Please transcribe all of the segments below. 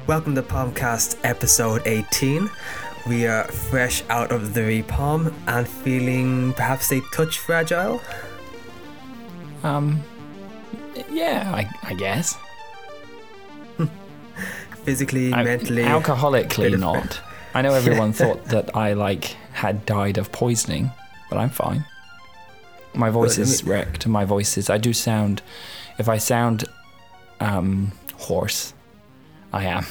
Welcome to Palmcast episode 18. We are fresh out of the repalm and feeling perhaps a touch fragile. Yeah, I guess. Physically, mentally. Alcoholically not. I know everyone thought that I had died of poisoning, but I'm fine. My voice is wrecked. I do sound, if I sound hoarse, I am.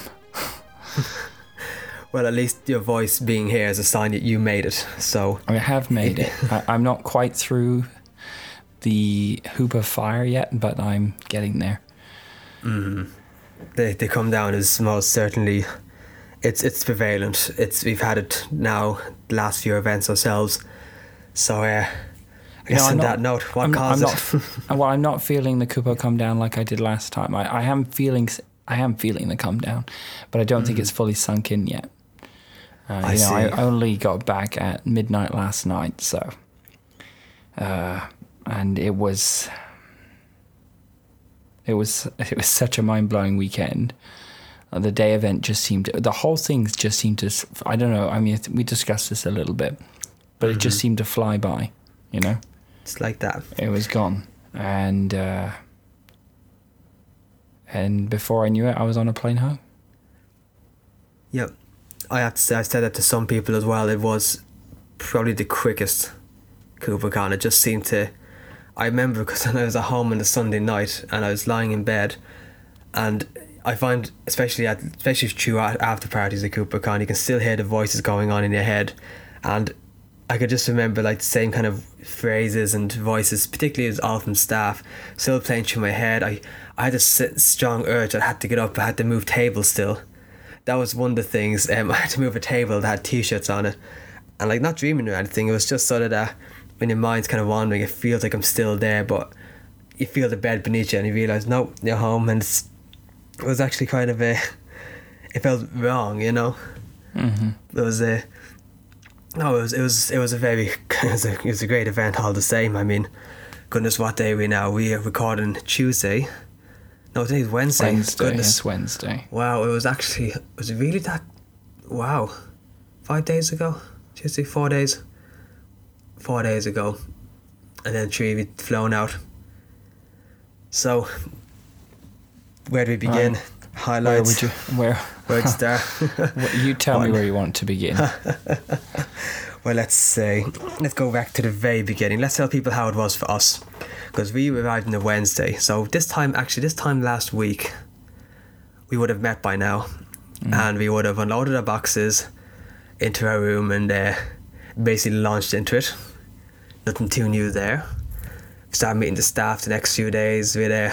Well, at least your voice being here is a sign that you made it, so... I have made it. I'm not quite through the hoop of fire yet, but I'm getting there. Mm-hmm. They come down as most certainly... It's prevalent. We've had it now, the last few events ourselves. So, I guess on that note, what caused it? Well, I'm not feeling the Kupo come down like I did last time. I am feeling the come down, but I don't think it's fully sunk in yet. I see. I only got back at midnight last night, so and it was such a mind-blowing weekend. The day event the whole thing just seemed to, I don't know, I mean, we discussed this a little bit, but it just seemed to fly by, you know? It's like that. It was gone. And before I knew it, I was on a plane home. Yep. I have to say, I said that to some people as well. It was probably the quickest KupoCon. It just seemed to... I remember because I was at home on a Sunday night and I was lying in bed, and I find, especially through after parties at KupoCon, you can still hear the voices going on in your head, and I could just remember the same kind of phrases and voices, particularly as all from staff, still playing through my head. I had a strong urge. I had to get up. I had to move tables still. That was one of the things. I had to move a table that had t-shirts on it, and not dreaming or anything. It was just sort of that when your mind's kind of wandering, it feels like I'm still there, but you feel the bed beneath you and you realise, no, you're home. And it was actually kind of it felt wrong, you know. Mm-hmm. It was a great event all the same. I mean, goodness, what day are we now? We are recording Tuesday. No, today's Wednesday. It's Wednesday. Wow, was it really that? Wow, 5 days ago? Tuesday, 4 days? 4 days ago. And then 3 we'd flown out. So, where do we begin? Highlights. Where'd start? You tell me where you want to begin. Well, let's go back to the very beginning. Let's tell people how it was for us, because we arrived on a Wednesday. So this time last week, we would have met by now, and we would have unloaded our boxes into our room and basically launched into it. Nothing too new there. Started meeting the staff the next few days.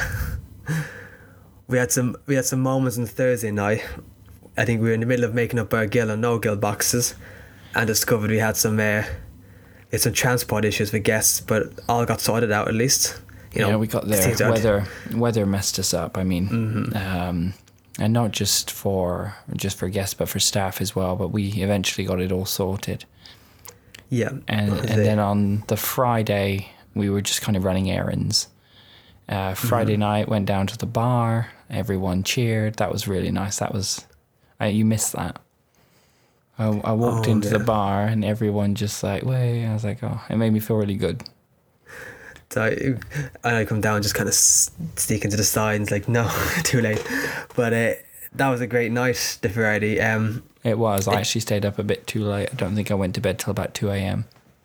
We had some moments on Thursday night. I think we were in the middle of making up our gill and no gill boxes, and discovered we had some transport issues with guests, but all got sorted out at least. We got there. Weather messed us up. I mean, and not just for guests, but for staff as well. But we eventually got it all sorted. Yeah, and then on the Friday we were just kind of running errands. Friday night went down to the bar. Everyone cheered. That was really nice. You missed that. I walked into the bar and everyone just way. I was like, oh, it made me feel really good. So I come down, just kind of sneak into the side, and it's no, too late. But that was a great night, the Friday. It was. I actually stayed up a bit too late. I don't think I went to bed till about 2 a.m.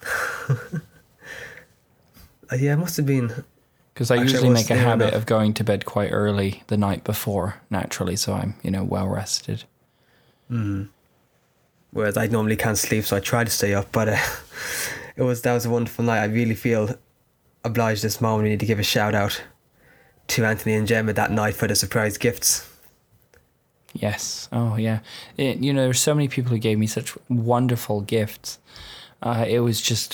Yeah, it must have been... Because I usually make a habit of going to bed quite early the night before, naturally, so I'm, well rested. Whereas I normally can't sleep, so I try to stay up, but that was a wonderful night. I really feel obliged this moment. We need to give a shout out to Anthony and Gemma that night for the surprise gifts. Yes. Oh, yeah. There's so many people who gave me such wonderful gifts. It was just,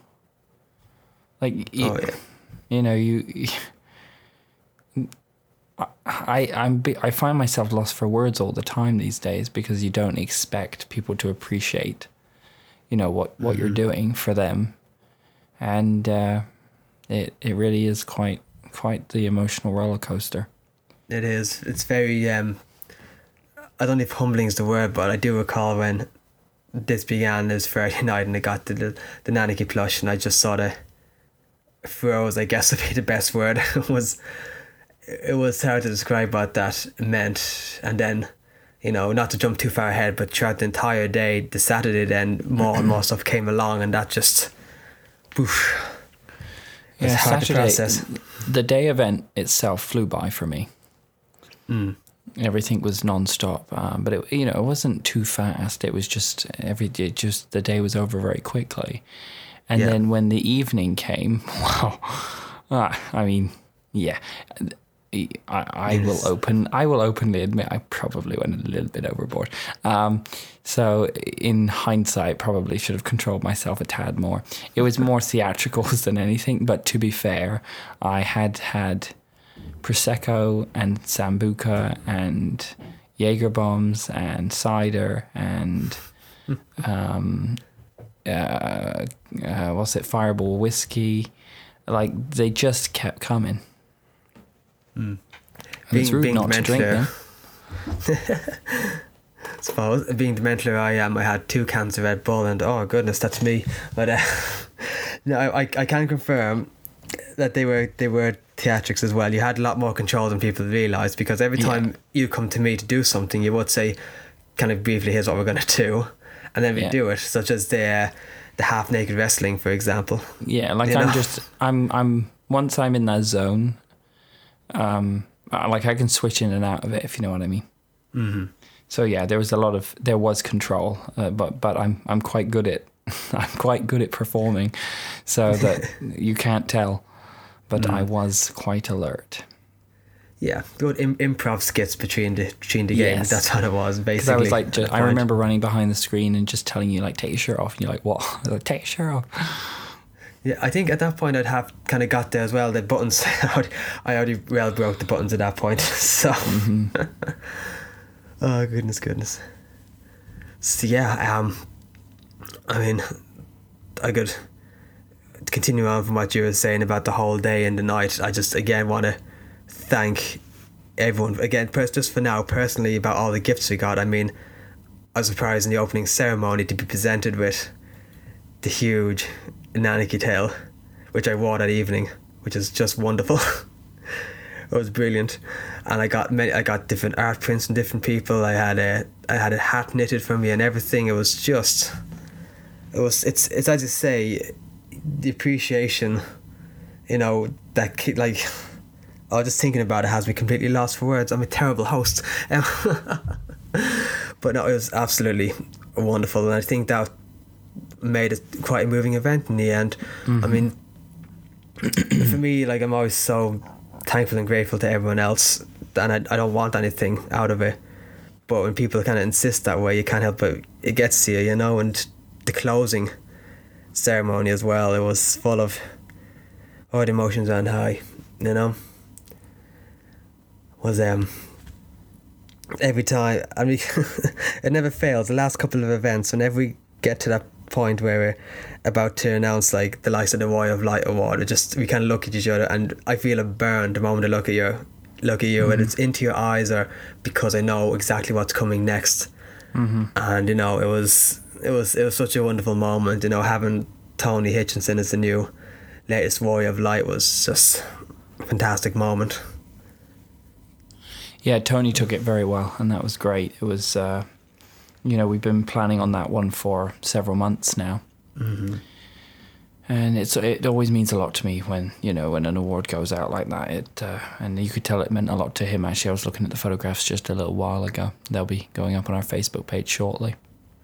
I find myself lost for words all the time these days, because you don't expect people to appreciate, what you're doing for them, and it really is quite the emotional roller coaster. It is. It's very. I don't know if humbling is the word, but I do recall when this began. It was Friday night, and I got the Naniki plush, and I just sort of froze. I guess would be the best word. It was hard to describe what that meant. And then, not to jump too far ahead, but throughout the entire day, the Saturday, then more and more stuff came along, and that just, poof. It was hard to process. The day event itself flew by for me. Everything was non-stop, but it wasn't too fast. It was just the day was over very quickly. And then when the evening came, wow, I mean, yeah, I will openly admit I probably went a little bit overboard. So in hindsight, probably should have controlled myself a tad more. It was more theatricals than anything, but to be fair, I had Prosecco and Sambuca and Jaeger bombs and cider and Fireball whiskey. Like, they just kept coming. It's rude not to drink them. I suppose, being the mentally I am, I had 2 cans of Red Bull, and oh goodness, that's me. But no, I can confirm that they were theatrics as well. You had a lot more control than people realised, because every time you come to me to do something, you would say, kind of briefly, here's what we're going to do, and then we do it, such as the half naked wrestling, for example. Yeah, like I'm once I'm in that zone, like I can switch in and out of it, if you know what I mean. Mm-hmm. So yeah, there was control, but I'm quite good at performing, so that you can't tell, but I was quite alert. Yeah, good improv skits between the games. That's what it was, basically. I was like, I remember running behind the screen and just telling you, like, take your shirt off, and you're like, what? I was like, take your shirt off. Yeah, I think at that point I'd have kind of got there as well. The buttons, I already well broke the buttons at that point. So, oh goodness. So yeah, I mean, I could continue on from what you were saying about the whole day and the night. I just again want to thank everyone again, just for now, personally, about all the gifts we got. I mean, I was surprised in the opening ceremony to be presented with the huge Naniki tail, which I wore that evening, which is just wonderful. It was brilliant, and I got different art prints from different people. I had a hat knitted for me and everything. It's as I say, the appreciation, that like. Oh, just thinking about it has me completely lost for words. I'm a terrible host. But no, it was absolutely wonderful, and I think that made it quite a moving event in the end. I mean, for me, like, I'm always so thankful and grateful to everyone else, and I don't want anything out of it. But when people kind of insist that way, you can't help but it gets to you, And the closing ceremony as well, it was full of all the emotions on high, was every time, I mean, it never fails. The last couple of events, whenever we get to that point where we're about to announce, like, the likes of the Royal Light Award, we kind of look at each other, and I feel a burn the moment I look at you, and it's into your eyes, or because I know exactly what's coming next. And it was such a wonderful moment. Having Tony Hitchinson as the new latest Warrior of Light was just a fantastic moment. Yeah, Tony took it very well, and that was great. It was, we've been planning on that one for several months now. And it always means a lot to me when an award goes out like that. And you could tell it meant a lot to him. Actually, I was looking at the photographs just a little while ago. They'll be going up on our Facebook page shortly.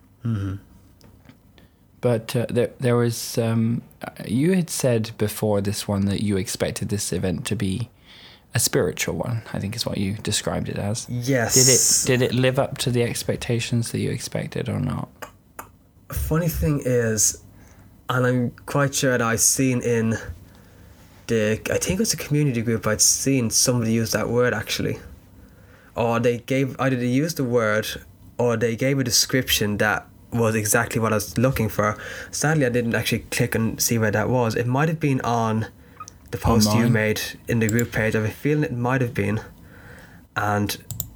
But there was, you had said before this one that you expected this event to be a spiritual one, I think is what you described it as. Yes. Did it live up to the expectations that you expected or not? Funny thing is, and I'm quite sure that I've seen in I think it was a community group, I'd seen somebody use that word actually. Or either they used the word or they gave a description that was exactly what I was looking for. Sadly, I didn't actually click and see where that was. It might have been on the post you made in the group page. I have a feeling it might have been, and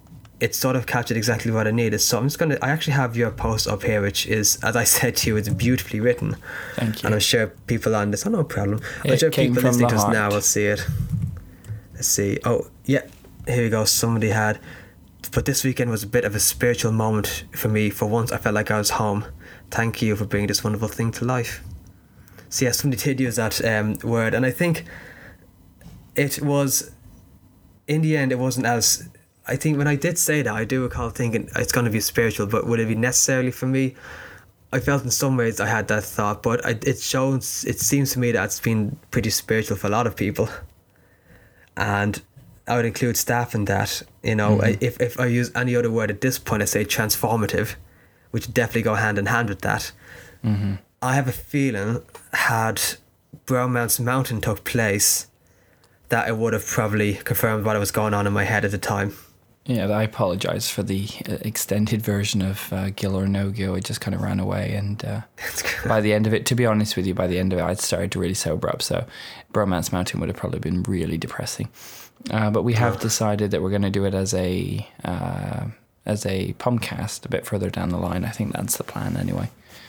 it sort of captured exactly what I needed. So I actually have your post up here, which is, as I said to you, it's beautifully written. Thank you. And I'm sure people on this, no problem. I'm It sure came people from listening the to us heart. now will see it. Let's see. Oh, yeah, here we go. Somebody had, but this weekend was a bit of a spiritual moment for me. For once, I felt like I was home. Thank you for bringing this wonderful thing to life. So yeah, somebody did use that word, and I think it was, in the end, it wasn't as, I think when I did say that, I do recall thinking it's going to be spiritual, but would it be necessarily for me? I felt in some ways I had that thought, but it seems to me that it's been pretty spiritual for a lot of people. And I would include staff in that, you know. If I use any other word at this point, I say transformative, which definitely go hand in hand with that. Mm-hmm. I have a feeling had Brown Mountain took place, that it would have probably confirmed what was going on in my head at the time. Yeah, I apologise for the extended version of Gill or No Gill. It just kind of ran away, and by the end of it, to be honest with you, I'd started to really sober up. So Bromance Mountain would have probably been really depressing. But we have decided that we're going to do it as a podcast a bit further down the line. I think that's the plan anyway.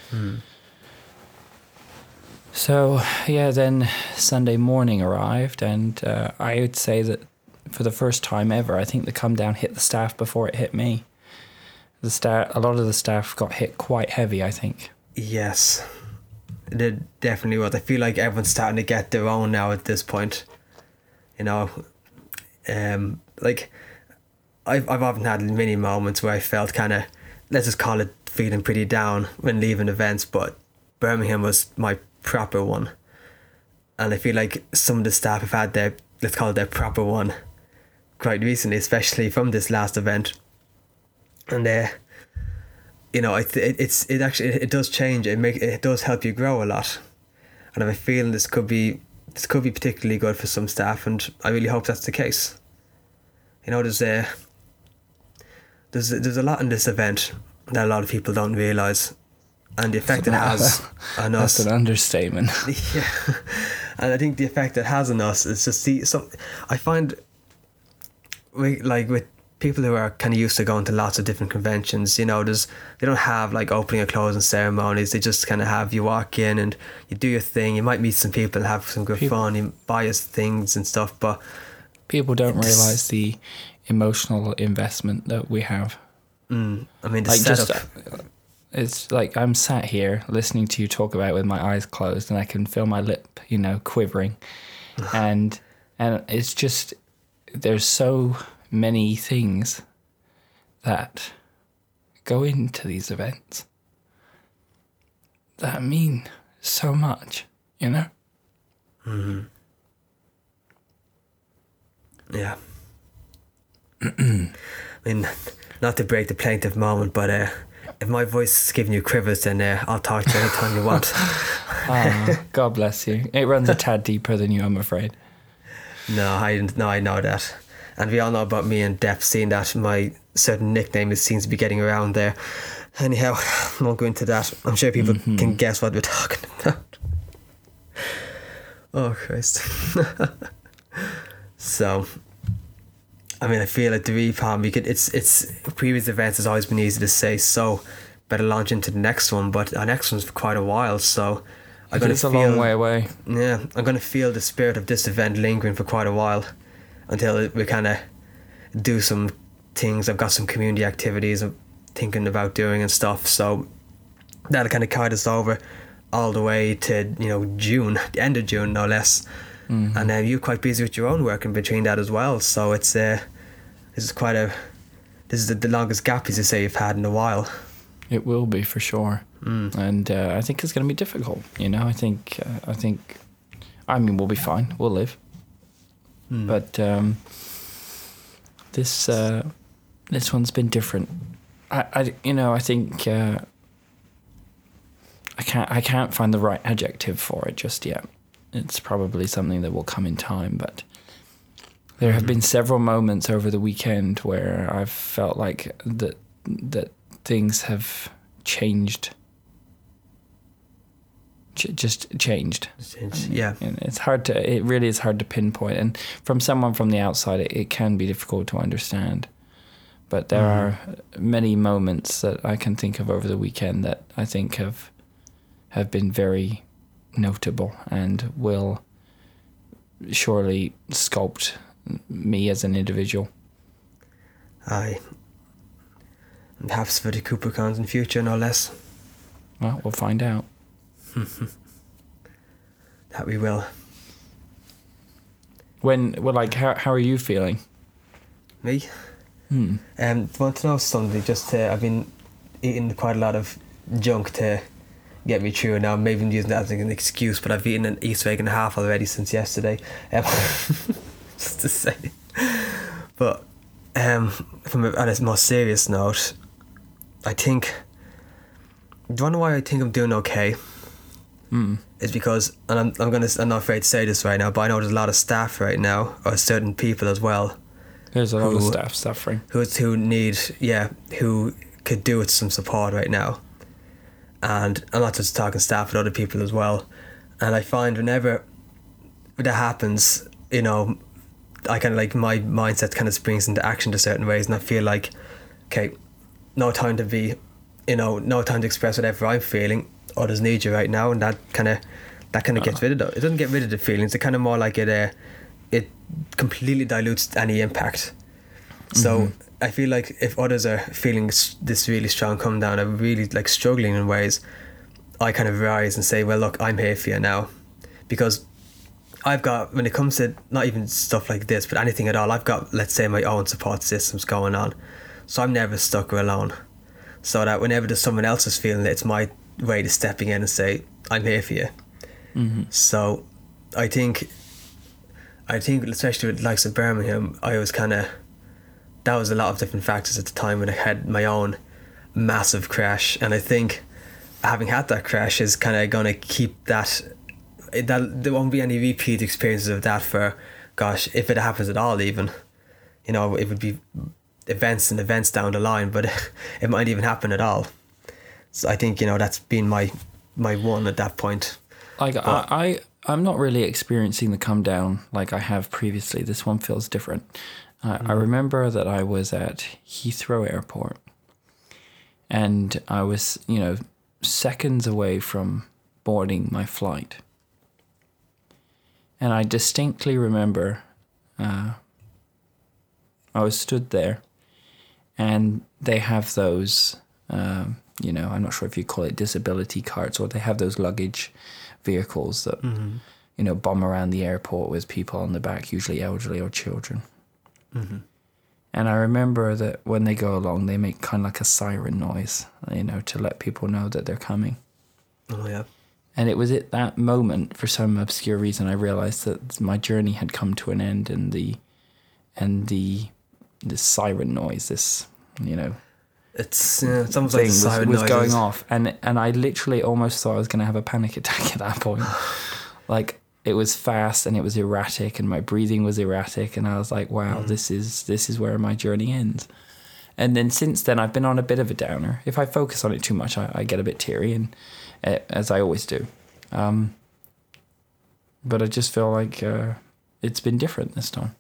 So, yeah, then Sunday morning arrived, and I would say that for the first time ever, I think the come down hit the staff before it hit me. A lot of the staff got hit quite heavy, I think. Yes, it definitely was. I feel like everyone's starting to get their own now at this point. You know, like I've often had many moments where I felt kind of, let's just call it feeling pretty down when leaving events, but Birmingham was my proper one, and I feel like some of the staff have had their, let's call it their proper one, quite recently, especially from this last event. And you know, it actually does change. It does help you grow a lot, and I have a feeling this could be particularly good for some staff, and I really hope that's the case. You know, there's a lot in this event that a lot of people don't realise. And the effect it has on us. That's an understatement. Yeah. And I think the effect it has on us is just I find with people who are kind of used to going to lots of different conventions, you know, they don't have like opening and closing ceremonies. They just kind of have, you walk in and you do your thing. You might meet some people and have some good fun. You buy us things and stuff, but people don't realise the emotional investment that we have. I mean, the like setup. It's like I'm sat here listening to you talk about it with my eyes closed, and I can feel my lip, you know, quivering, and it's just, there's so many things that go into these events that mean so much, you know. Yeah. I mean, not to break the plaintive moment, but if my voice is giving you quivers, then I'll talk to you anytime you want. God bless you. It runs a tad deeper than you, I'm afraid. No, I know that. And we all know about me and Depp, seeing that my certain nickname seems to be getting around there. Anyhow, I won't go into that. I'm sure people can guess what we're talking about. Oh, Christ. So, I mean, I feel like the repalm, it's previous events has always been easy to say, so better launch into the next one, but our next one's for quite a while, so It's a long way away. Yeah, I'm going to feel the spirit of this event lingering for quite a while, until we kind of do some things. I've got some community activities I'm thinking about doing and stuff, so that'll kind of guide us over all the way to, you know, June, the end of June, no less. And then you're quite busy with your own work in between that as well, so it's this is the longest gap, as you say, you've had in a while. It will be, for sure. And I think it's going to be difficult, you know. I mean, we'll be fine, we'll live. But this one's been different. I think I can't find the right adjective for it just yet. It's probably something that will come in time, but there have been several moments over the weekend where I've felt like that things have changed. Just changed. Yeah. And it really is hard to pinpoint. And from someone from the outside, it can be difficult to understand. But there are many moments that I can think of over the weekend that I think have been very notable and will surely sculpt me as an individual. Aye. And perhaps for the CooperCons in future, no less. Well, we'll find out. That we will. How are you feeling? Me? Want to know something? I've been eating quite a lot of junk to get me through, and now I'm maybe using that as an excuse, but I've eaten an Easter egg and a half already since yesterday. Just to say. But on a more serious note, I think, do you want to know why I think I'm doing okay? It's because, and I'm not afraid to say this right now, but I know there's a lot of staff right now, or certain people as well. There's a lot of staff suffering. Who could do with some support right now. And I'm not just talking staff, but other people as well. And I find whenever that happens, I kind of like, my mindset kind of springs into action to certain ways, and I feel like, okay, no time to be, no time to express whatever I'm feeling. Others need you right now, and that kind of gets rid of it. It doesn't get rid of the feelings. It kind of more like it completely dilutes any impact. So I feel like if others are feeling this really strong come down, are really like struggling in ways, I kind of rise and say, well, look, I'm here for you now, because I've got, when it comes to not even stuff like this, but anything at all, I've got, let's say, my own support systems going on, so I'm never stuck or alone. So that whenever there's someone else is feeling it, it's my way to stepping in and say, I'm here for you. So I think especially with the likes of Birmingham, I was that was a lot of different factors at the time when I had my own massive crash, and I think having had that crash is kind of going to keep that there won't be any repeat experiences of that for, gosh, if it happens at all even, it would be events and events down the line, but it might even happen at all. So I think, that's been my one at that point. Like, I'm not really experiencing the come down like I have previously. This one feels different. I remember that I was at Heathrow Airport, and I was, seconds away from boarding my flight. And I distinctly remember I was stood there, and they have those, I'm not sure if you call it disability carts, or they have those luggage vehicles that, bomb around the airport with people on the back, usually elderly or children. And I remember that when they go along, they make kind of like a siren noise, to let people know that they're coming. Oh, yeah. And it was at that moment, for some obscure reason, I realized that my journey had come to an end, and the siren noise, this, it's almost like siren was going off, and I literally almost thought I was going to have a panic attack at that point. Like, it was fast and it was erratic, and my breathing was erratic, and I was like, wow, this is where my journey ends. And then since then, I've been on a bit of a downer. If I focus on it too much, I get a bit teary, and as I always do. But I just feel like it's been different this time.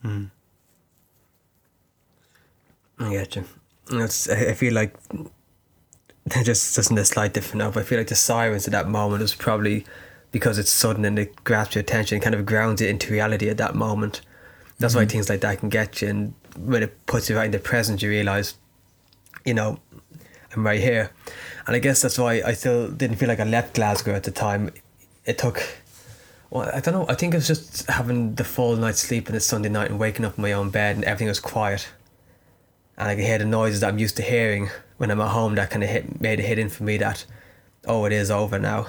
I get you. I feel like they're just in a slight different now, but I feel like the sirens at that moment was probably because it's sudden and it grabs your attention and kind of grounds it into reality at that moment. That's why things like that can get you, and when it puts you right in the present, you realise, I'm right here. And I guess that's why I still didn't feel like I left Glasgow at the time. It took, I don't know, I think it was just having the full night's sleep on a Sunday night and waking up in my own bed and everything was quiet. And I could hear the noises that I'm used to hearing when I'm at home that kind of made it hit in for me that, it is over now,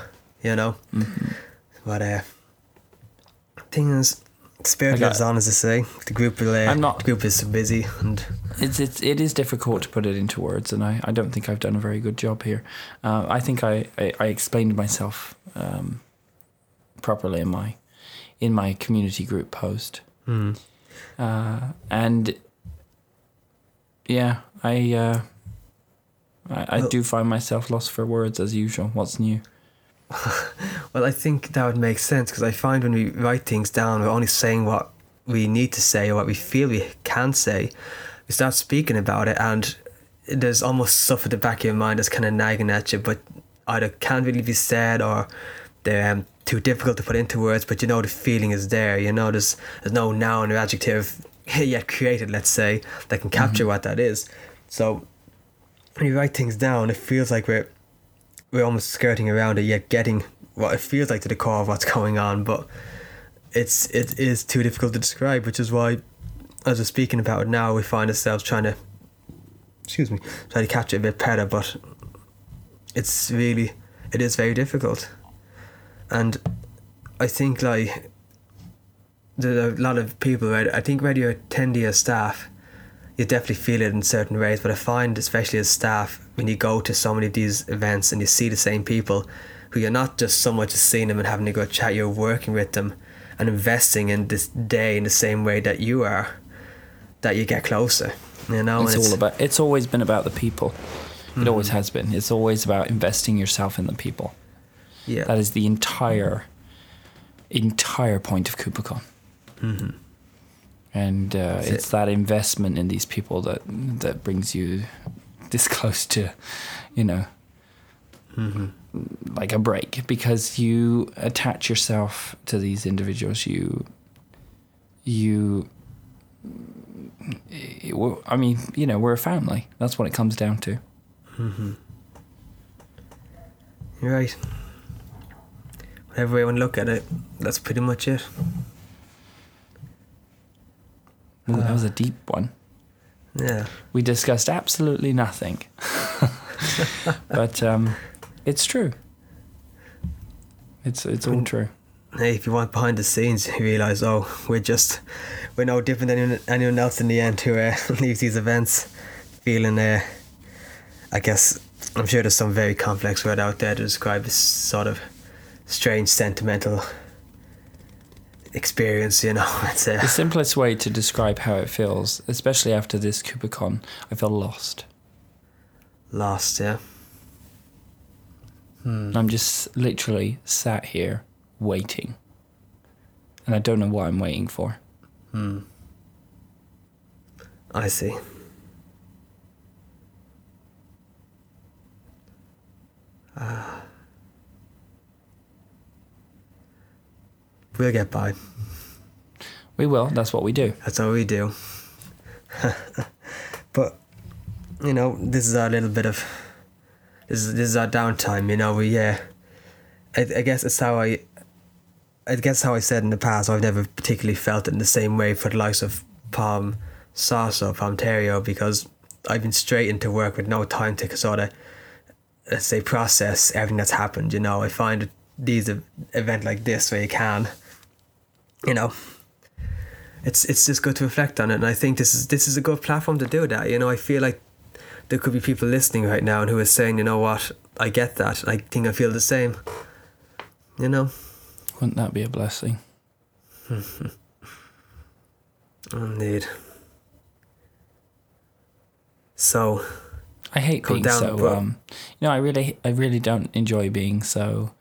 But thing is, spirit lives on, as I say. The group the group is so busy, and it is difficult to put it into words, and I don't think I've done a very good job here. I think I explained myself properly in my community group post, and yeah, I do find myself lost for words as usual. What's new? Well, I think that would make sense, because I find when we write things down, we're only saying what we need to say or what we feel we can say. you start speaking about it, and there's almost stuff at the back of your mind that's kind of nagging at you, but either can't really be said, or they're too difficult to put into words, but you know the feeling is there. You know there's no noun or adjective yet created, let's say, that can capture what that is. So when you write things down, it feels like we're almost skirting around it, yet getting what it feels like to the core of what's going on, but it is too difficult to describe, which is why, as we're speaking about it now, we find ourselves trying to capture it a bit better, but it is very difficult. And I think, like, there's a lot of people, right? I think when you're attending as staff, you definitely feel it in certain ways, but I find, especially as staff, when you go to so many of these events and you see the same people, who you're not just so much as seeing them and having to go chat, you're working with them and investing in this day in the same way that you are, that you get closer. You know, it's always been about the people. It always has been. It's always about investing yourself in the people. Yeah, that is the entire point of KupaCon. And it's that investment in these people that brings you this close to, you know, like a break, because you attach yourself to these individuals. I mean, you know, we're a family. That's what it comes down to. You're right. Whatever way you want to look at it, that's pretty much it. Ooh, that was a deep one. Yeah. We discussed absolutely nothing. But it's true. It's all true. Hey, if you want behind the scenes, you realise, we're no different than anyone else in the end who leaves these events feeling, I guess, I'm sure there's some very complex word out there to describe this sort of strange, sentimental experience, you know. The simplest way to describe how it feels, especially after this KupaCon, I feel lost. Lost, yeah. I'm just literally sat here waiting. And I don't know what I'm waiting for. I see. We'll get by. We will. That's what we do. That's what we do. But, you know, this is our little bit of... This is our downtime, you know. I guess it's how how I said in the past, I've never particularly felt it in the same way for the likes of Palm Sauce or Palmterio, because I've been straight into work with no time to sort of, let's say, process everything that's happened, you know. I find these event like this where you can, you know, it's just good to reflect on it, and I think this is a good platform to do that. You know, I feel like there could be people listening right now and who are saying, you know what, I get that, I think I feel the same, you know. Wouldn't that be a blessing? Indeed. So I hate being so you know, I really don't enjoy being so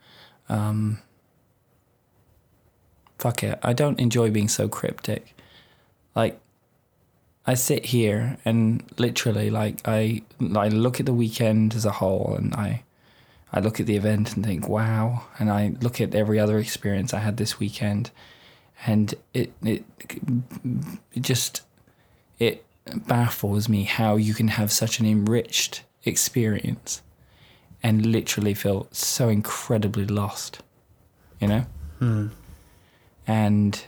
fuck it. I don't enjoy being so cryptic. Like, I sit here and literally, like, I look at the weekend as a whole, and I look at the event and think, wow, and I look at every other experience I had this weekend, and it baffles me how you can have such an enriched experience and literally feel so incredibly lost, you know? And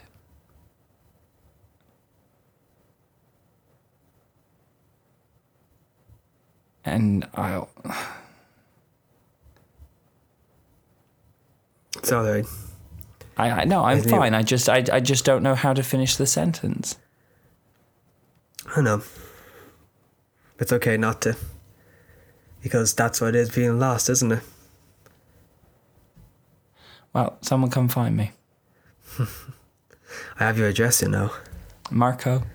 I'll... It's all right. I know, I'm fine. I just don't know how to finish the sentence. I know. It's okay not to. Because that's what it is, being lost, isn't it? Well, someone come find me. I have your address, you know. Marco.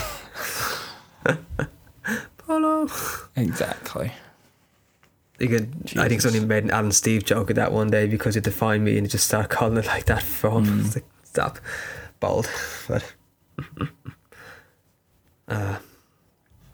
Polo. Exactly. You could, I think somebody made an Alan Steve joke of that one day, because you had to find me and you just start calling it like that for him. It's like, stop. Bold. But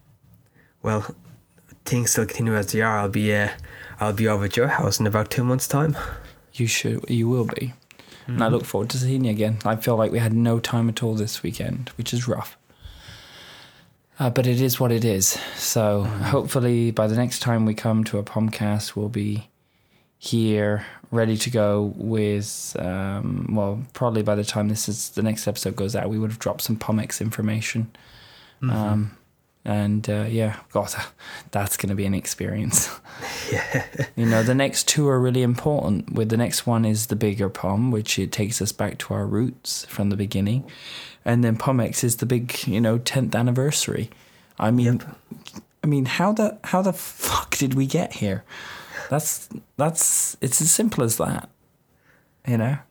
well, things still continue as they are, I'll be over at your house in about 2 months' time. You will be. And I look forward to seeing you again. I feel like we had no time at all this weekend, which is rough. But it is what it is. So hopefully by the next time we come to a podcast, we'll be here ready to go with, probably by the time the next episode goes out, we would have dropped some Pomex information. God, that's going to be an experience. Yeah. The next two are really important. With the next one is the bigger POM, which it takes us back to our roots from the beginning. And then Pomex is the big, 10th anniversary. I mean, how the fuck did we get here? It's as simple as that, but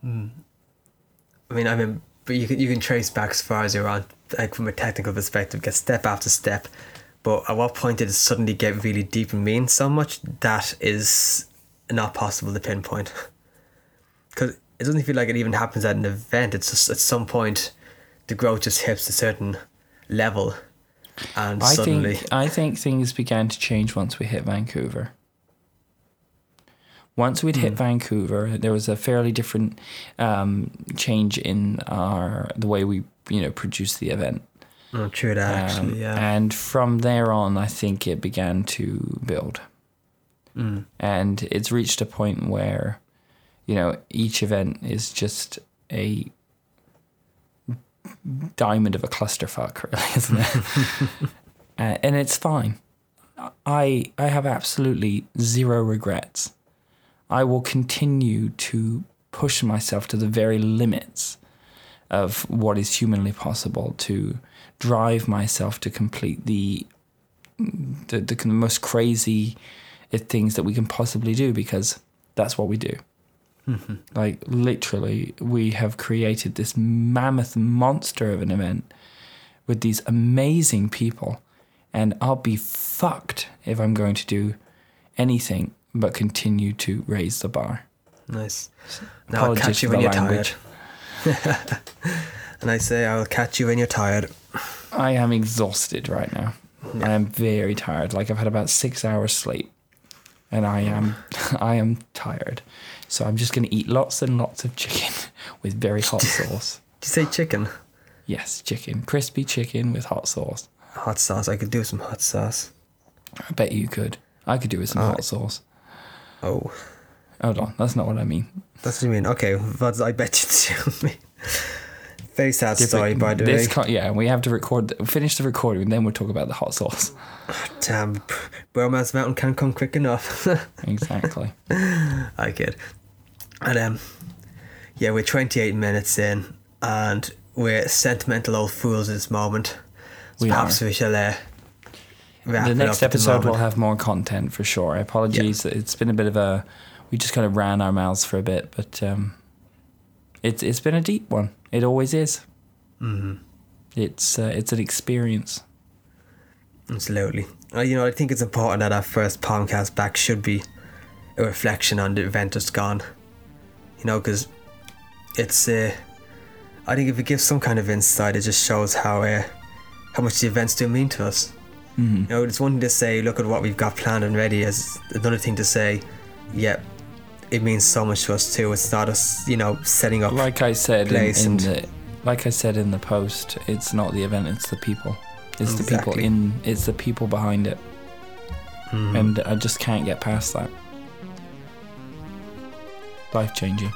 you can trace back as far as you're on, like from a technical perspective, get step after step. But at what point did it suddenly get really deep and mean so much? That is not possible to pinpoint. Because it doesn't feel like it even happens at an event. It's just at some point the growth just hits a certain level, and I think things began to change once we hit Vancouver. Once we'd hit Vancouver, there was a fairly different change in the way we produced the event. Oh, true that, actually, yeah. And from there on, I think it began to build. And it's reached a point where, each event is just a diamond of a clusterfuck, really, isn't it? And it's fine. I have absolutely zero regrets. I will continue to push myself to the very limits of what is humanly possible to drive myself to complete the most crazy things that we can possibly do, because that's what we do. Like, literally, we have created this mammoth monster of an event with these amazing people, and I'll be fucked if I'm going to do anything but continue to raise the bar. Nice. Now I'll catch you when you're tired. And I say I'll catch you when you're tired. I am exhausted right now. Yeah. I am very tired. Like, I've had about 6 hours sleep, and I am tired. So I'm just going to eat lots and lots of chicken with very hot sauce. Did you say chicken? Yes, chicken. Crispy chicken with hot sauce. Hot sauce. I could do some hot sauce. I bet you could. I could do with some hot sauce. Oh. Hold on. That's not what I mean. That's what you mean. Okay. What I bet you tell me. Very sad story, by the way. Yeah, we have to finish the recording, and then we'll talk about the hot sauce. Damn, Bromance Mountain can't come quick enough. Exactly. I kid. And we're 28 minutes in, and we're sentimental old fools at this moment. So perhaps we shall wrap the next episode will have more content for sure. Apologies, It's been a bit of we just kind of ran our mouths for a bit, but it's been a deep one. It always is. Mm-hmm. It's an experience. Absolutely. I think it's important that our first podcast back should be a reflection on the event that's gone. Because it's I think if it gives some kind of insight, it just shows how much the events do mean to us. Mm-hmm. It's one thing to say, look at what we've got planned and ready. As another thing to say, it means so much to us too. It's not us, setting up. Like I said in the post, it's not the event; it's the people. It's exactly. It's the people behind it, and I just can't get past that. Life changing.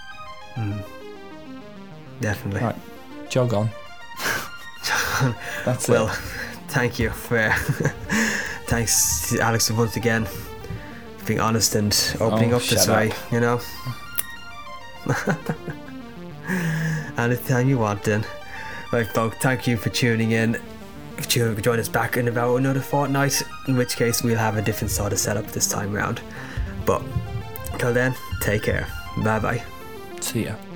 Definitely. Right, jog on. That's well. Thank you for thanks to Alex once again for being honest and opening up this way, Anytime you want then. Right, folks, thank you for tuning in. Join us back in about another fortnight, in which case we'll have a different sort of setup this time round. But until then, take care. Bye bye. See ya.